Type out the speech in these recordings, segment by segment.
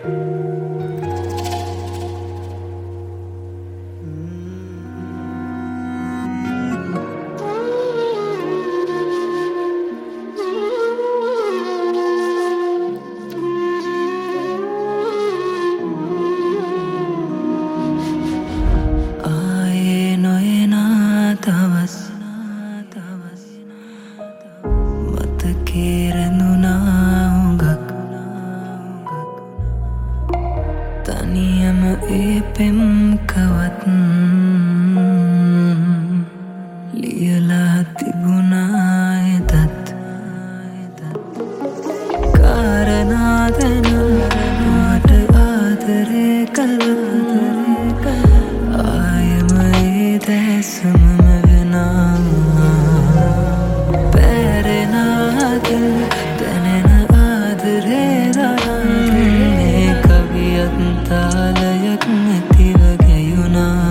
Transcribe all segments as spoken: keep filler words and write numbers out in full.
තනියම ඒ පෙම් කවත් ලියලා තිබුණා එදත් කාරණා දැන මට ආදරේ කළත් ආයෙම ඒ දැසම වෙනා පැරෙනාද දැනෙන ආදරේ දරන්නේ කවියක් තාලයක් නැතිව ගැයුණා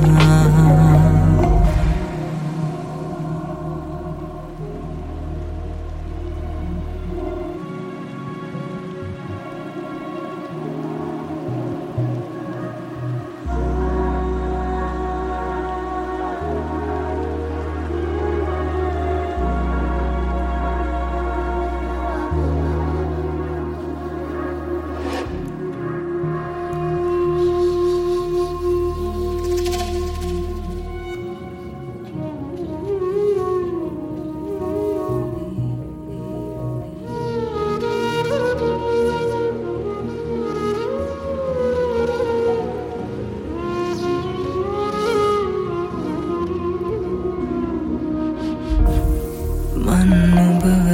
මනුබව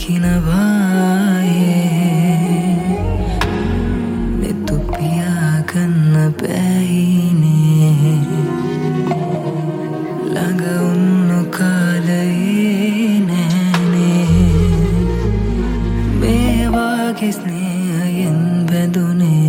දකිනවායේ නෙතු පියාගන්න බැයිනේ ළඟ උන්නු කාලයේ නෑනේ මේ වාගේ ස්නේහයෙන් බැඳුනේ